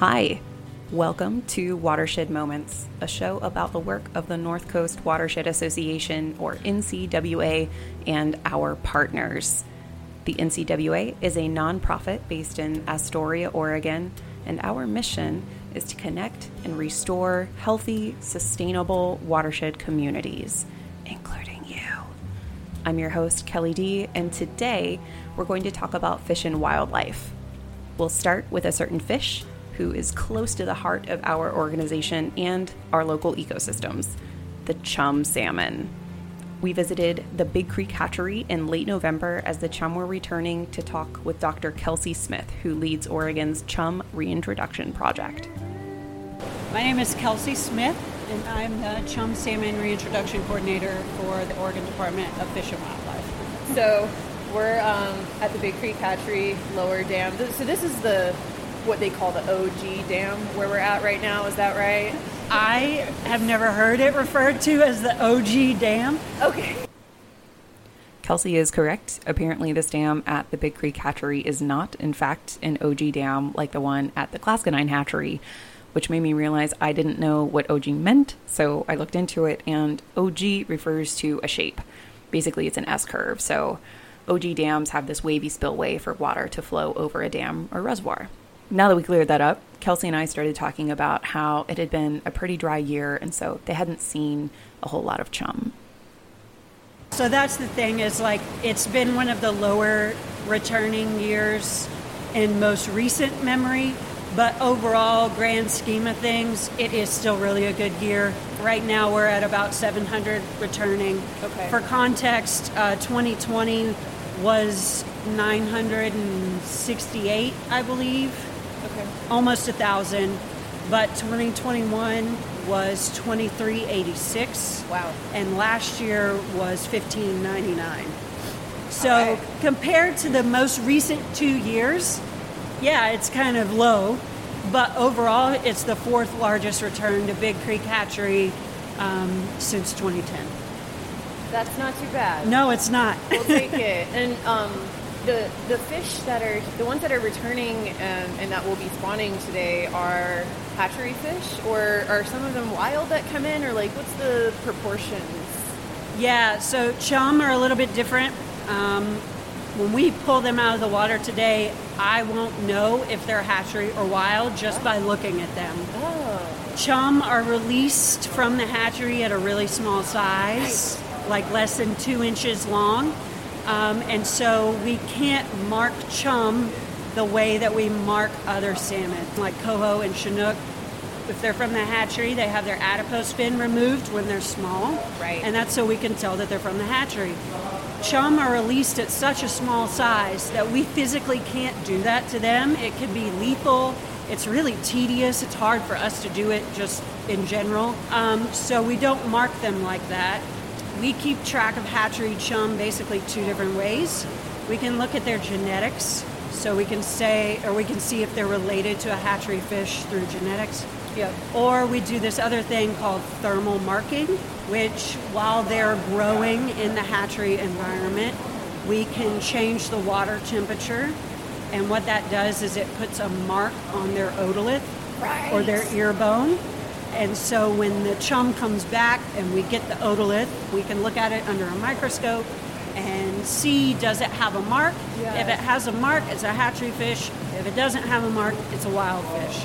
Hi, welcome to Watershed Moments, a show about the work of the North Coast Watershed Association, or NCWA, and our partners. The NCWA is a nonprofit based in Astoria, Oregon, and our mission is to connect and restore healthy, sustainable watershed communities, including you. I'm your host, Kelly D, and today we're going to talk about fish and wildlife. We'll start with a certain fish who is close to the heart of our organization and our local ecosystems, the chum salmon. We visited the Big Creek Hatchery in late November as the chum were returning to talk with Dr. Kelsey Smith, who leads Oregon's Chum Reintroduction Project. My name is Kelsey Smith, and I'm the Chum Salmon Reintroduction Coordinator for the Oregon Department of Fish and Wildlife. So we're at the Big Creek Hatchery Lower Dam. So this is what they call the OG dam where we're at right now. Is that right? I have never heard it referred to as the OG dam. Okay. Kelsey is correct. Apparently this dam at the Big Creek Hatchery is not, in fact, an OG dam like the one at the Claskanine Hatchery, which made me realize I didn't know what OG meant, so I looked into it, and OG refers to a shape. Basically, it's an S-curve, so OG dams have this wavy spillway for water to flow over a dam or reservoir. Now that we cleared that up, Kelsey and I started talking about how it had been a pretty dry year, and so they hadn't seen a whole lot of chum. So that's the thing, is it's been one of the lower returning years in most recent memory, but overall, grand scheme of things, it is still really a good year. Right now we're at about 700 returning. Okay. For context, 2020 was 968, I believe. Okay. Almost 1,000, but 2021 was 2386. Wow. And last year was 1599. So compared to the most recent 2 years, yeah, it's kind of low, but overall it's the fourth largest return to Big Creek Hatchery since 2010. That's not too bad. No, it's not. We'll take it. And the fish the ones that are returning and that will be spawning today are hatchery fish, or are some of them wild that come in, or what's the proportions? Yeah, so chum are a little bit different. When we pull them out of the water today, I won't know if they're hatchery or wild just by looking at them. Oh. Chum are released from the hatchery at a really small size, like less than 2 inches long. And so we can't mark chum the way that we mark other salmon, like coho and chinook. If they're from the hatchery, they have their adipose fin removed when they're small. Right. And that's so we can tell that they're from the hatchery. Chum are released at such a small size that we physically can't do that to them. It can be lethal. It's really tedious. It's hard for us to do it just in general. So we don't mark them like that. We keep track of hatchery chum basically 2 different ways. We can look at their genetics, so we can see if they're related to a hatchery fish through genetics. Yep. Or we do this other thing called thermal marking, which while they're growing in the hatchery environment, we can change the water temperature. And what that does is it puts a mark on their otolith or their ear bone. And so when the chum comes back and we get the otolith, we can look at it under a microscope and see, does it have a mark? Yes. If it has a mark, it's a hatchery fish. If it doesn't have a mark, it's a wild fish.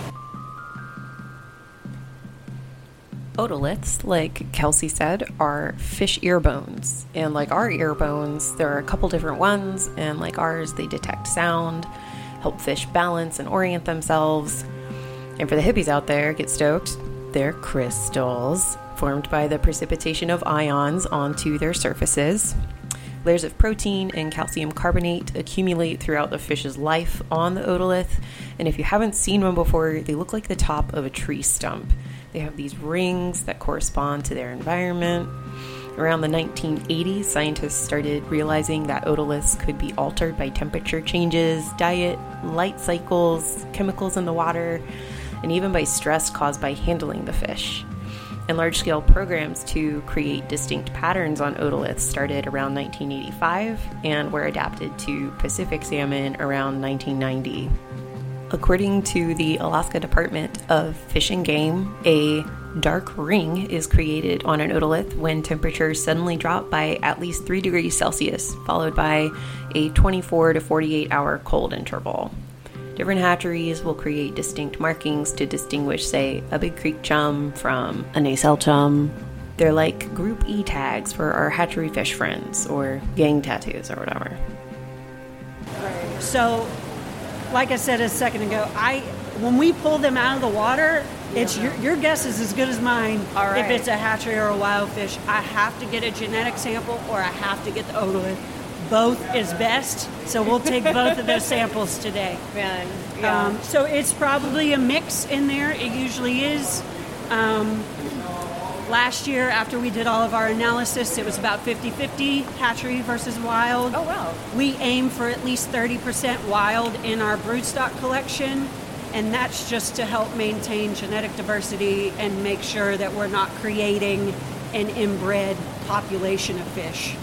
Otoliths, like Kelsey said, are fish ear bones. And like our ear bones, there are a couple different ones. And like ours, they detect sound, help fish balance and orient themselves. And for the hippies out there, get stoked. They're crystals formed by the precipitation of ions onto their surfaces. Layers of protein and calcium carbonate accumulate throughout the fish's life on the otolith. And if you haven't seen one before, they look like the top of a tree stump. They have these rings that correspond to their environment. Around the 1980s, scientists started realizing that otoliths could be altered by temperature changes, diet, light cycles, chemicals in the water, and even by stress caused by handling the fish. And large-scale programs to create distinct patterns on otoliths started around 1985 and were adapted to Pacific salmon around 1990. According to the Alaska Department of Fish and Game, a dark ring is created on an otolith when temperatures suddenly drop by at least 3 degrees Celsius, followed by a 24 to 48 hour cold interval. Different hatcheries will create distinct markings to distinguish, say, a Big Creek chum from a nacelle chum. They're like Group E tags for our hatchery fish friends, or gang tattoos, or whatever. So, like I said a second ago, when we pull them out of the water, it's your guess is as good as mine. All right. If it's a hatchery or a wild fish, I have to get a genetic sample or I have to get the otolith. Both is best, so we'll take both of those samples today. Man, yeah. So it's probably a mix in there. It usually is. Last year, after we did all of our analysis, it was about 50-50 hatchery versus wild. Oh, wow. We aim for at least 30% wild in our broodstock collection, and that's just to help maintain genetic diversity and make sure that we're not creating an inbred population of fish.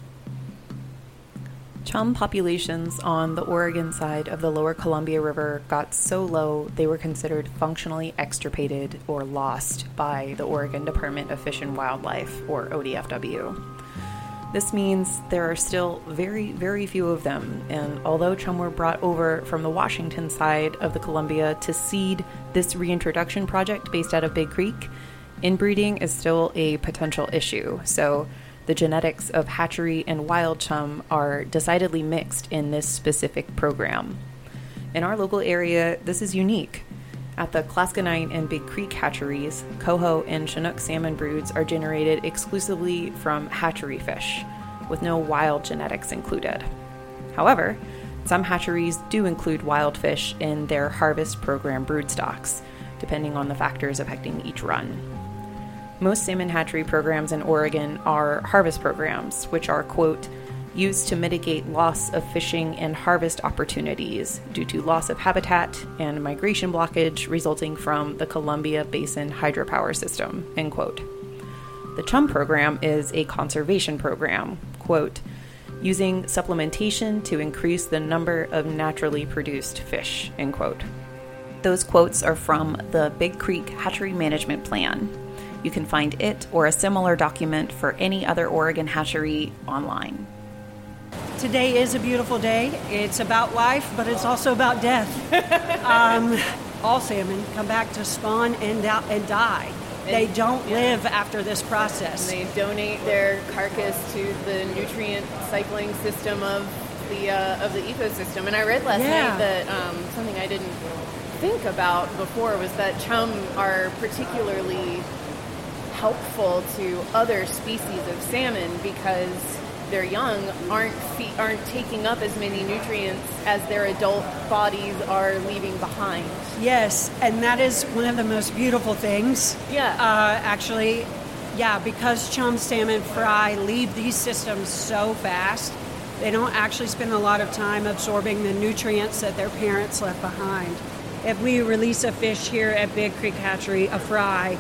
Chum populations on the Oregon side of the lower Columbia River got so low they were considered functionally extirpated or lost by the Oregon Department of Fish and Wildlife, or ODFW. This means there are still very, very few of them, and although chum were brought over from the Washington side of the Columbia to seed this reintroduction project based out of Big Creek, inbreeding is still a potential issue, so the genetics of hatchery and wild chum are decidedly mixed in this specific program. In our local area, this is unique. At the Claskanine and Big Creek hatcheries, coho and Chinook salmon broods are generated exclusively from hatchery fish, with no wild genetics included. However, some hatcheries do include wild fish in their harvest program broodstocks, depending on the factors affecting each run. Most salmon hatchery programs in Oregon are harvest programs, which are, quote, used to mitigate loss of fishing and harvest opportunities due to loss of habitat and migration blockage resulting from the Columbia Basin hydropower system, end quote. The chum program is a conservation program, quote, using supplementation to increase the number of naturally produced fish, end quote. Those quotes are from the Big Creek Hatchery Management Plan. You can find it or a similar document for any other Oregon hatchery online. Today is a beautiful day. It's about life, but it's also about death. All salmon come back to spawn and die. They don't live after this process. And they donate their carcass to the nutrient cycling system of the ecosystem. And I read last night that something I didn't think about before was that chum are particularly helpful to other species of salmon because their young aren't taking up as many nutrients as their adult bodies are leaving behind. Yes, and that is one of the most beautiful things. Yeah. Actually, because chum, salmon, fry leave these systems so fast, they don't actually spend a lot of time absorbing the nutrients that their parents left behind. If we release a fish here at Big Creek Hatchery, a fry,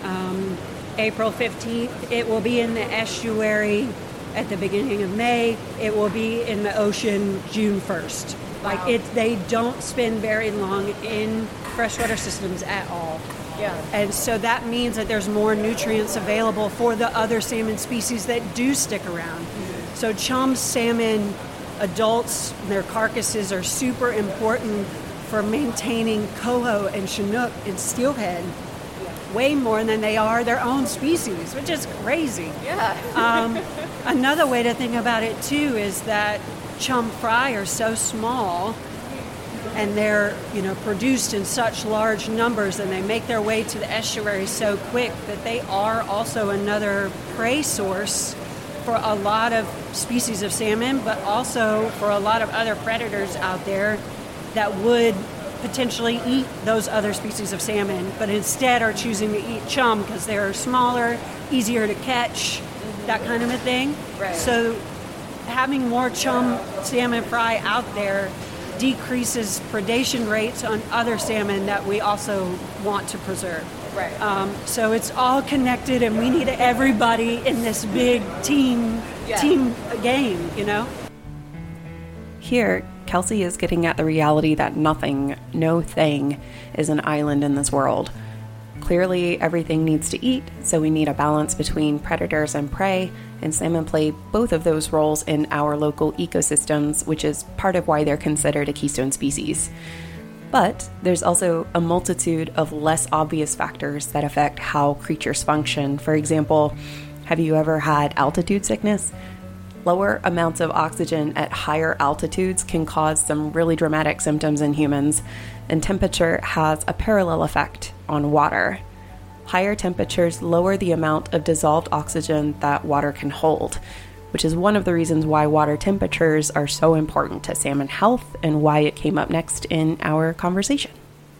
April 15th, it will be in the estuary at the beginning of May. It will be in the ocean June 1st. Wow. They don't spend very long in freshwater systems at all. Yeah. And so that means that there's more nutrients available for the other salmon species that do stick around. Mm-hmm. So chum, salmon, adults, their carcasses are super important for maintaining coho and chinook and steelhead way more than they are their own species, which is crazy. Yeah. Another way to think about it too is that chum fry are so small and they're produced in such large numbers and they make their way to the estuary so quick that they are also another prey source for a lot of species of salmon, but also for a lot of other predators out there that would potentially eat those other species of salmon, but instead are choosing to eat chum because they're smaller, easier to catch, that kind of a thing. Right. So having more chum salmon fry out there decreases predation rates on other salmon that we also want to preserve. Right. So it's all connected, and we need everybody in this big team game, Here, Kelsey is getting at the reality that nothing, no thing, is an island in this world. Clearly, everything needs to eat, so we need a balance between predators and prey, and salmon play both of those roles in our local ecosystems, which is part of why they're considered a keystone species. But there's also a multitude of less obvious factors that affect how creatures function. For example, have you ever had altitude sickness? Lower amounts of oxygen at higher altitudes can cause some really dramatic symptoms in humans, and temperature has a parallel effect on water. Higher temperatures lower the amount of dissolved oxygen that water can hold, which is one of the reasons why water temperatures are so important to salmon health and why it came up next in our conversation.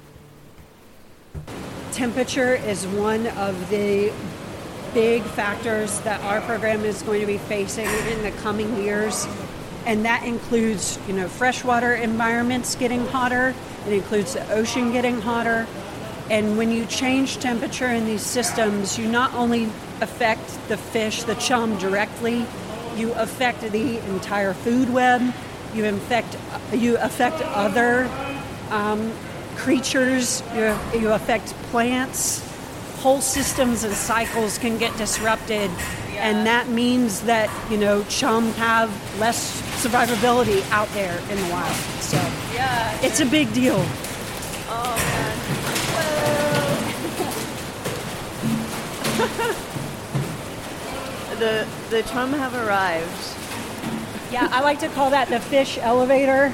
Temperature is one of the big factors that our program is going to be facing in the coming years. And that includes, freshwater environments getting hotter. It includes the ocean getting hotter. And when you change temperature in these systems, you not only affect the fish, the chum, directly, you affect the entire food web. You affect other creatures. You affect plants. Whole systems and cycles can get disrupted, and that means that chum have less survivability out there in the wild. So it's a big deal. Oh man! Whoa. the chum have arrived. Yeah, I like to call that the fish elevator.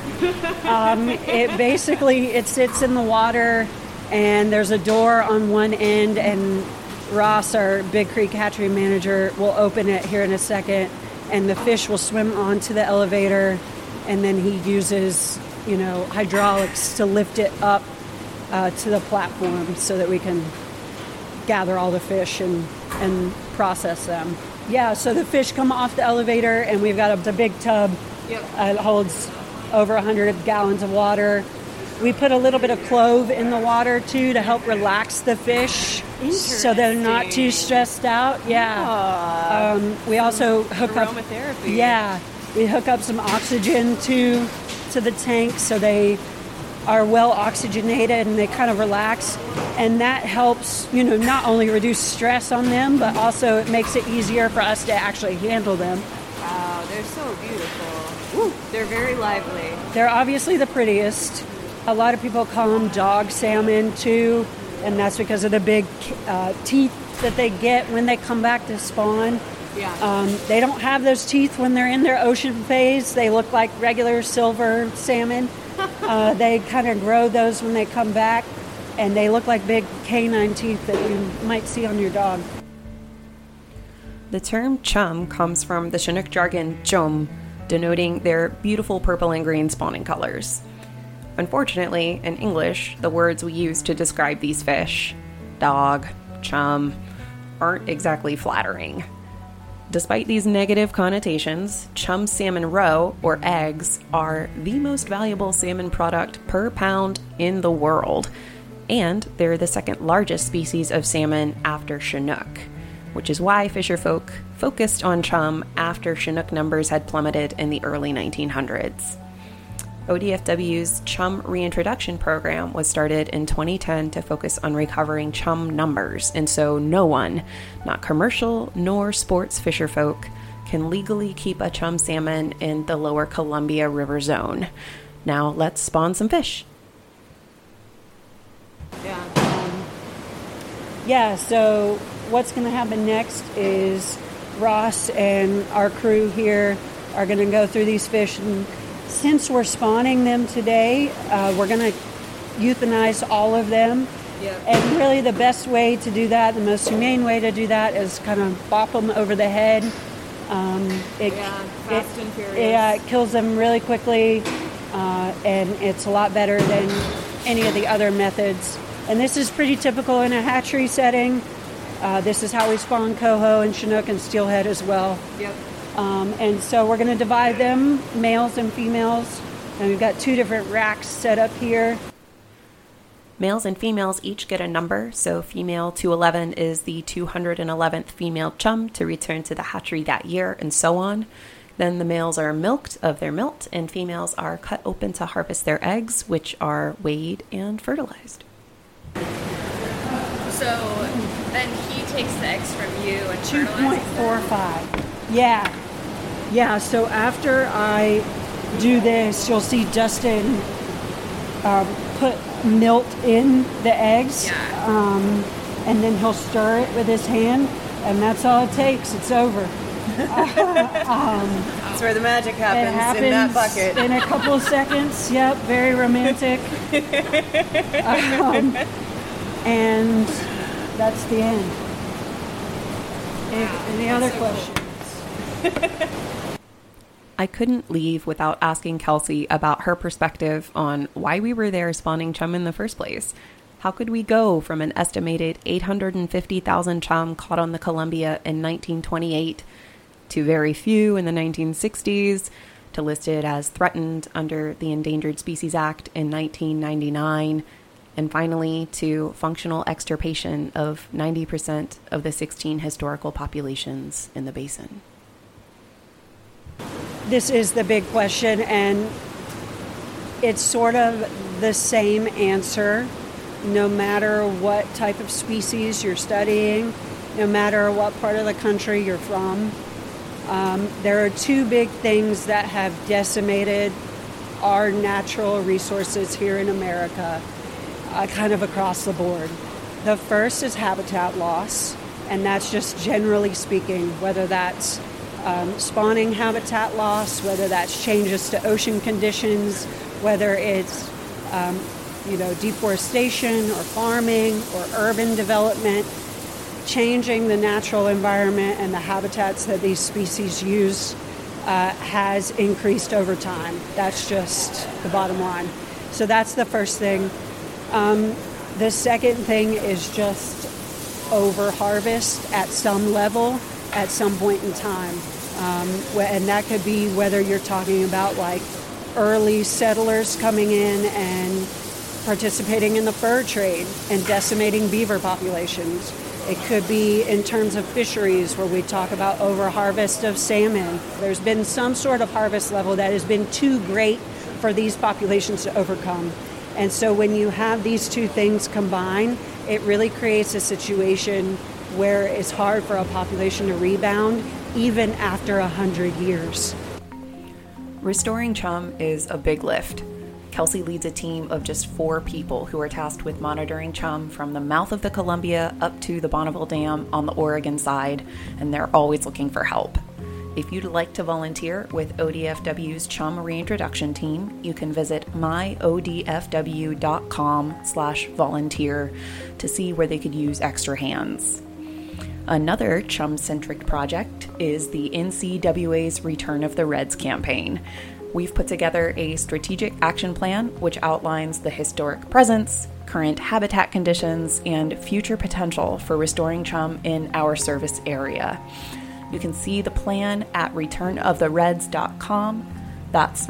It sits in the water. And there's a door on one end, and Ross, our Big Creek hatchery manager, will open it here in a second, and the fish will swim onto the elevator, and then he uses, hydraulics to lift it up to the platform so that we can gather all the fish and process them. Yeah, so the fish come off the elevator, and we've got a big tub. Yep. It holds over 100 gallons of water. We put a little bit of clove in the water, too, to help relax the fish so they're not too stressed out. Yeah. We also hook aromatherapy. up... Yeah. We hook up some oxygen to the tank so they are well oxygenated and they kind of relax. And that helps, not only reduce stress on them, but also it makes it easier for us to actually handle them. Wow, they're so beautiful. Woo. They're very lively. They're obviously the prettiest. A lot of people call them dog salmon, too, and that's because of the big teeth that they get when they come back to spawn. Yeah. They don't have those teeth when they're in their ocean phase. They look like regular silver salmon. They kind of grow those when they come back, and they look like big canine teeth that you might see on your dog. The term chum comes from the Chinook jargon chum, denoting their beautiful purple and green spawning colors. Unfortunately, in English, the words we use to describe these fish, dog, chum, aren't exactly flattering. Despite these negative connotations, chum salmon roe, or eggs, are the most valuable salmon product per pound in the world, and they're the second largest species of salmon after Chinook, which is why fisher folk focused on chum after Chinook numbers had plummeted in the early 1900s. ODFW's Chum Reintroduction Program was started in 2010 to focus on recovering chum numbers, and so no one, not commercial nor sports fisher folk, can legally keep a chum salmon in the lower Columbia River zone. Now let's spawn some fish. So what's going to happen next is Ross and our crew here are going to go through these fish, and since we're spawning them today, we're going to euthanize all of them. Yep. And really the best way to do that, the most humane way to do that, is kind of bop them over the head. Fast and furious. Yeah, it kills them really quickly, and it's a lot better than any of the other methods. And this is pretty typical in a hatchery setting. This is how we spawn coho and chinook and steelhead as well. Yep. And so we're going to divide them, males and females, and we've got 2 different racks set up here. Males and females each get a number, so female 211 is the 211th female chum to return to the hatchery that year, and so on. Then the males are milked of their milt, and females are cut open to harvest their eggs, which are weighed and fertilized. So then he takes the eggs from you and fertilizes them? 2.45. Yeah. So after I do this, you'll see Dustin put milk in the eggs. Yeah. And then he'll stir it with his hand, and that's all it takes. It's over. That's where the magic happens, It happens in that bucket. in a couple of seconds. Yep, very romantic. And that's the end. Any other questions? I couldn't leave without asking Kelsey about her perspective on why we were there spawning chum in the first place. How could we go from an estimated 850,000 chum caught on the Columbia in 1928 to very few in the 1960s, to listed as threatened under the Endangered Species Act in 1999, and finally to functional extirpation of 90% of the 16 historical populations in the basin? This is the big question, and it's sort of the same answer no matter what type of species you're studying, no matter what part of the country you're from. There are two big things that have decimated our natural resources here in America, kind of across the board. The first is habitat loss, and that's just generally speaking, whether that's spawning habitat loss, whether that's changes to ocean conditions, whether it's deforestation or farming or urban development. Changing the natural environment and the habitats that these species use has increased over time. That's just the bottom line. So that's the first thing. The second thing is just over-harvest at some level at some point in time. And that could be whether you're talking about like early settlers coming in and participating in the fur trade and decimating beaver populations. It could be in terms of fisheries where we talk about over-harvest of salmon. There's been some sort of harvest level that has been too great for these populations to overcome. And so when you have these two things combined, it really creates a situation where it's hard for a population to rebound even after 100 years. Restoring chum is a big lift. Kelsey leads a team of just 4 people who are tasked with monitoring chum from the mouth of the Columbia up to the Bonneville Dam on the Oregon side, and they're always looking for help. If you'd like to volunteer with ODFW's Chum Reintroduction Team, you can visit myodfw.com/volunteer to see where they could use extra hands. Another chum-centric project is the NCWA's Return of the Reds campaign. We've put together a strategic action plan which outlines the historic presence, current habitat conditions, and future potential for restoring chum in our service area. You can see the plan at returnoftheReds.com. That's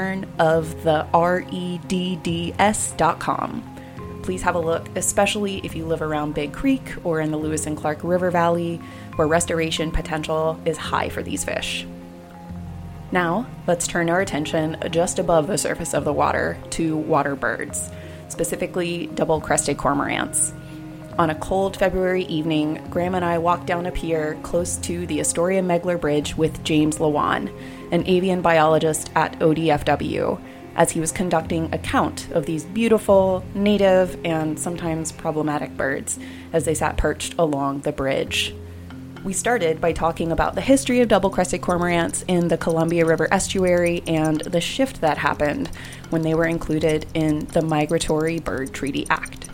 returnoftheredds.com. Please have a look, especially if you live around Big Creek or in the Lewis and Clark River Valley, where restoration potential is high for these fish. Now, let's turn our attention just above the surface of the water to water birds, specifically double-crested cormorants. On a cold February evening, Graham and I walked down a pier close to the Astoria Megler Bridge with James Lawan, an avian biologist at ODFW, as he was conducting a count of these beautiful, native, and sometimes problematic birds as they sat perched along the bridge. We started by talking about the history of double-crested cormorants in the Columbia River estuary and the shift that happened when they were included in the Migratory Bird Treaty Act.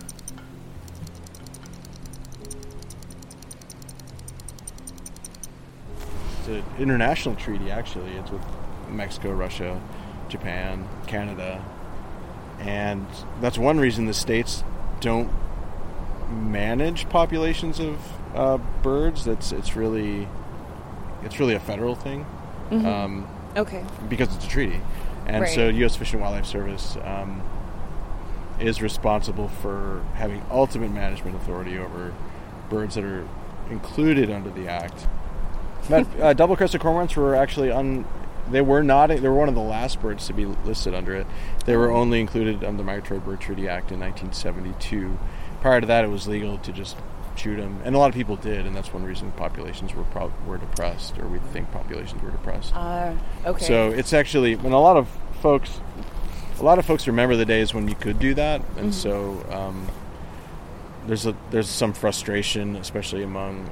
It's an international treaty, actually. It's with Mexico, Russia, Japan, Canada, and that's one reason the states don't manage populations of birds. It's really a federal thing. Mm-hmm. Okay. Because it's a treaty, and right. So U.S. Fish and Wildlife Service is responsible for having ultimate management authority over birds that are included under the act. Double-crested cormorants were actually they were one of the last birds to be listed under it. They were only included under the Migratory Bird Treaty Act in 1972. Prior to that, it was legal to just shoot them, and a lot of people did, and that's one reason populations were depressed, or we think populations were depressed. Okay. So it's actually, when a lot of folks remember the days when you could do that, and so there's some frustration, especially among,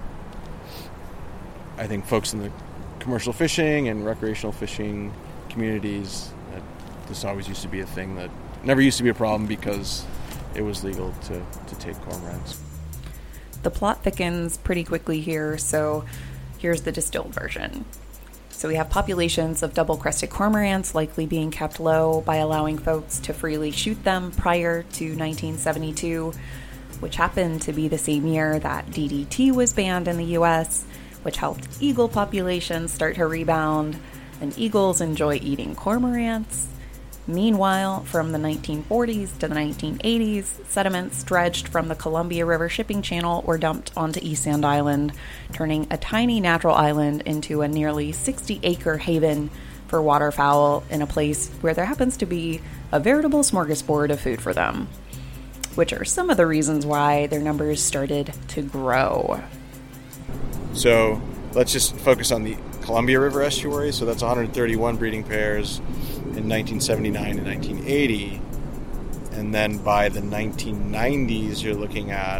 I think, folks in the commercial fishing and recreational fishing communities, that this always used to be a thing that never used to be a problem because it was legal to take cormorants. The plot thickens pretty quickly here, so here's the distilled version. So we have populations of double-crested cormorants likely being kept low by allowing folks to freely shoot them prior to 1972, which happened to be the same year that DDT was banned in the US, which helped eagle populations start to rebound, and eagles enjoy eating cormorants. Meanwhile, from the 1940s to the 1980s, sediments dredged from the Columbia River shipping channel were dumped onto East Sand Island, turning a tiny natural island into a nearly 60-acre haven for waterfowl in a place where there happens to be a veritable smorgasbord of food for them, which are some of the reasons why their numbers started to grow. So let's just focus on the Columbia River estuary. So that's 131 breeding pairs in 1979 and 1980. And then by the 1990s, you're looking at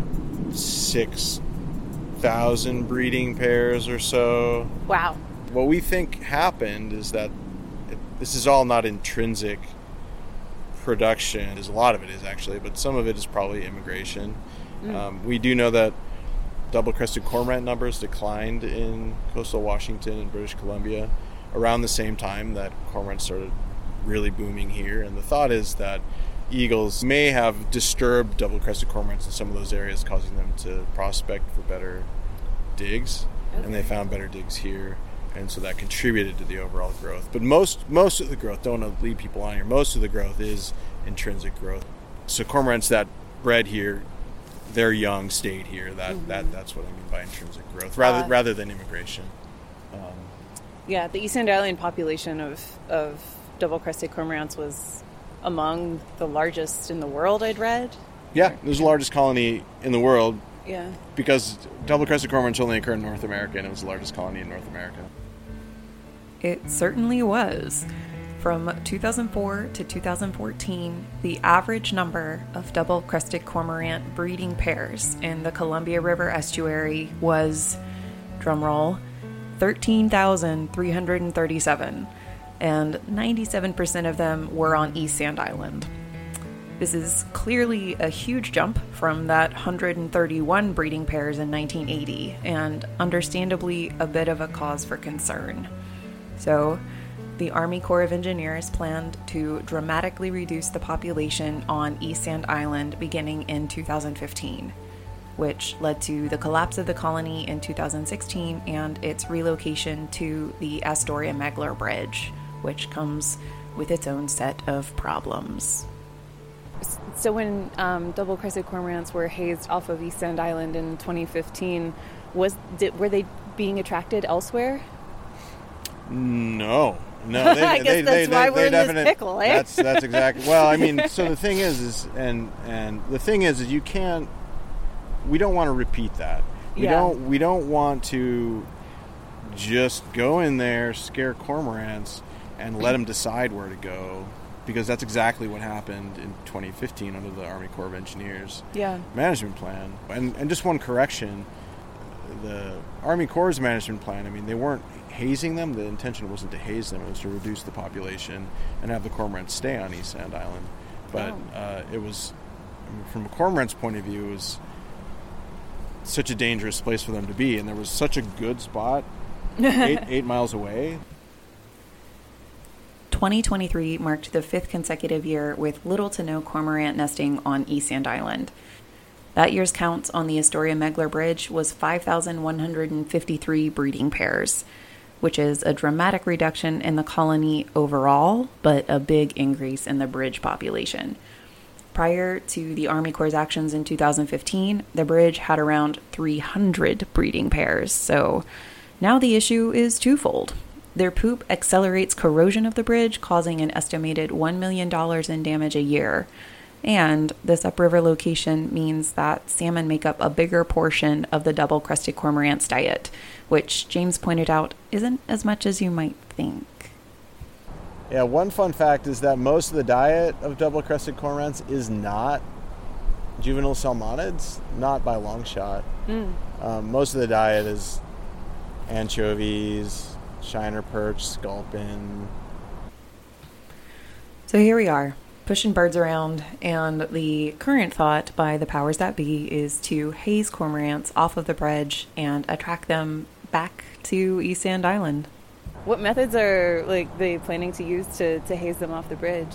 6,000 breeding pairs or so. Wow. What we think happened is that this is all not intrinsic production. There's a lot of it is actually, but some of it is probably immigration. We do know that double-crested cormorant numbers declined in coastal Washington and British Columbia around the same time that cormorants started really booming here. And the thought is that eagles may have disturbed double-crested cormorants in some of those areas, causing them to prospect for better digs. Okay. And they found better digs here, and so that contributed to the overall growth. But most of the growth, don't want to lead people on here, most of the growth is intrinsic growth. So cormorants that bred here, their young stayed here. That's what I mean by intrinsic growth, rather than immigration. Yeah, the East Sand Island population of double-crested cormorants was among the largest in the world, I'd read. Yeah, it was the largest colony in the world. Yeah. Because double-crested cormorants only occur in North America, and it was the largest colony in North America. It certainly was. From 2004 to 2014, the average number of double-crested cormorant breeding pairs in the Columbia River estuary was, drumroll, 13,337, and 97% of them were on East Sand Island. This is clearly a huge jump from that 131 breeding pairs in 1980, and understandably a bit of a cause for concern. So, the Army Corps of Engineers planned to dramatically reduce the population on East Sand Island beginning in 2015, which led to the collapse of the colony in 2016 and its relocation to the Astoria-Megler Bridge, which comes with its own set of problems. So when double-crested cormorants were hazed off of East Sand Island in 2015, were they being attracted elsewhere? No. I guess that's why we're in this pickle, eh? That's exactly. Well, I mean, so the thing is you can't. We don't want to repeat that. We don't want to just go in there, scare cormorants, and let them decide where to go, because that's exactly what happened in 2015 under the Army Corps of Engineers management plan. And just one correction, the Army Corps' management plan, I mean, they weren't hazing them. The intention wasn't to haze them. It was to reduce the population and have the cormorants stay on East Sand Island. But it was, from a cormorant's point of view, it was such a dangerous place for them to be, and there was such a good spot 8 miles away. 2023 marked the 5th consecutive year with little to no cormorant nesting on East Sand Island. That year's count on the Astoria-Megler Bridge was 5,153 breeding pairs, which is a dramatic reduction in the colony overall, but a big increase in the bridge population. Prior to the Army Corps' actions in 2015, the bridge had around 300 breeding pairs, so Now the issue is twofold. Their poop accelerates corrosion of the bridge, causing an estimated $1 million in damage a year. And this upriver location means that salmon make up a bigger portion of the double-crested cormorant's diet, which James pointed out isn't as much as you might think. Yeah, one fun fact is that most of the diet of double-crested cormorants is not juvenile salmonids, not by a long shot. Most of the diet is anchovies, shiner perch, sculpin. So here we are, pushing birds around, and the current thought by the powers that be is to haze cormorants off of the bridge and attract them back to East Sand Island. What methods are they planning to use to haze them off the bridge?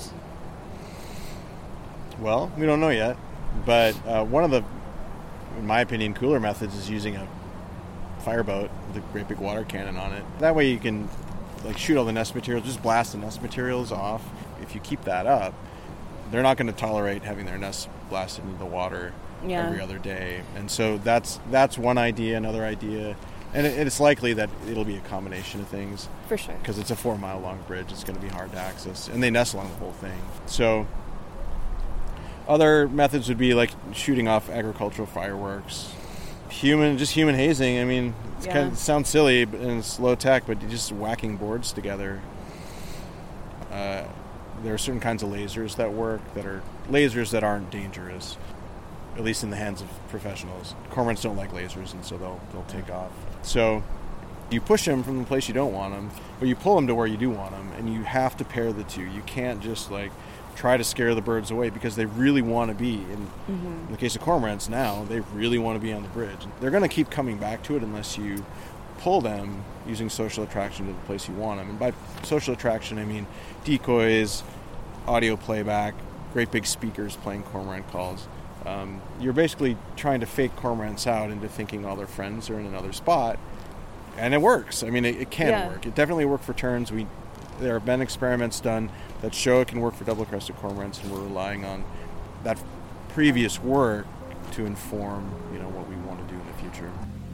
Well, we don't know yet, but one of the, in my opinion, cooler methods is using a fireboat with a great big water cannon on it. That way you can shoot all the nest materials, just blast the nest materials off. If you keep that up, they're not going to tolerate having their nests blasted into the water every other day. And so that's one idea. Another idea, and it's likely that it'll be a combination of things. For sure. Because it's a 4-mile long bridge. It's going to be hard to access. And they nest along the whole thing. So other methods would be shooting off agricultural fireworks. Human hazing. I mean, it sounds silly and it's low tech, but just whacking boards together. There are certain kinds of lasers that work, that are lasers that aren't dangerous, at least in the hands of professionals. Cormorants don't like lasers, and so they'll take off. So you push them from the place you don't want them, but you pull them to where you do want them, and you have to pair the two. You can't just try to scare the birds away, because they really want to be in the case of cormorants now, they really want to be on the bridge. They're going to keep coming back to it unless you pull them using social attraction to the place you want them. And by social attraction, I mean decoys, audio playback, great big speakers playing cormorant calls. You're basically trying to fake cormorants out into thinking all their friends are in another spot, and it works. I mean, it can work. It definitely worked for terns. There have been experiments done that show it can work for double-crested cormorants, and we're relying on that previous work to inform, what we want to do in the future.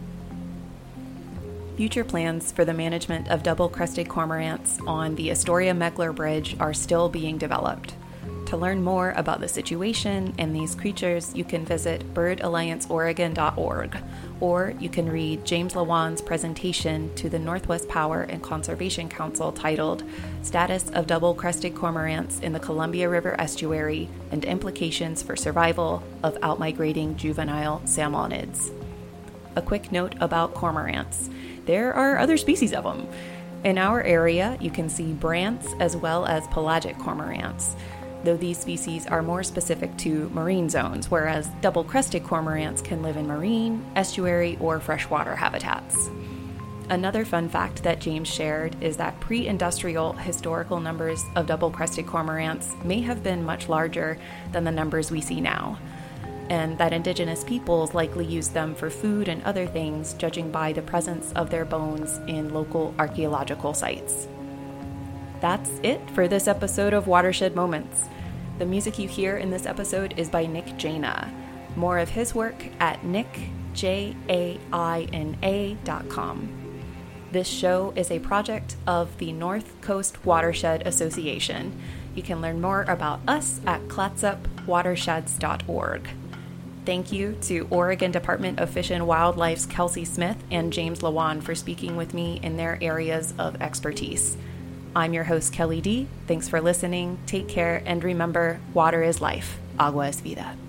Future plans for the management of double-crested cormorants on the Astoria-Megler Bridge are still being developed. To learn more about the situation and these creatures, you can visit birdallianceoregon.org, or you can read James LeJuan's presentation to the Northwest Power and Conservation Council titled Status of Double-Crested Cormorants in the Columbia River Estuary and Implications for Survival of Outmigrating Juvenile Salmonids. A quick note about cormorants. There are other species of them. In our area, you can see brants as well as pelagic cormorants, though these species are more specific to marine zones, whereas double-crested cormorants can live in marine, estuary, or freshwater habitats. Another fun fact that James shared is that pre-industrial historical numbers of double-crested cormorants may have been much larger than the numbers we see now, and that indigenous peoples likely used them for food and other things, judging by the presence of their bones in local archaeological sites. That's it for this episode of Watershed Moments. The music you hear in this episode is by Nick Jaina. More of his work at nickjaina.com. This show is a project of the North Coast Watershed Association. You can learn more about us at clatsupwatersheds.org. Thank you to Oregon Department of Fish and Wildlife's Kelsey Smith and James LeJuan for speaking with me in their areas of expertise. I'm your host, Kelly D. Thanks for listening. Take care, and remember, water is life. Agua es vida.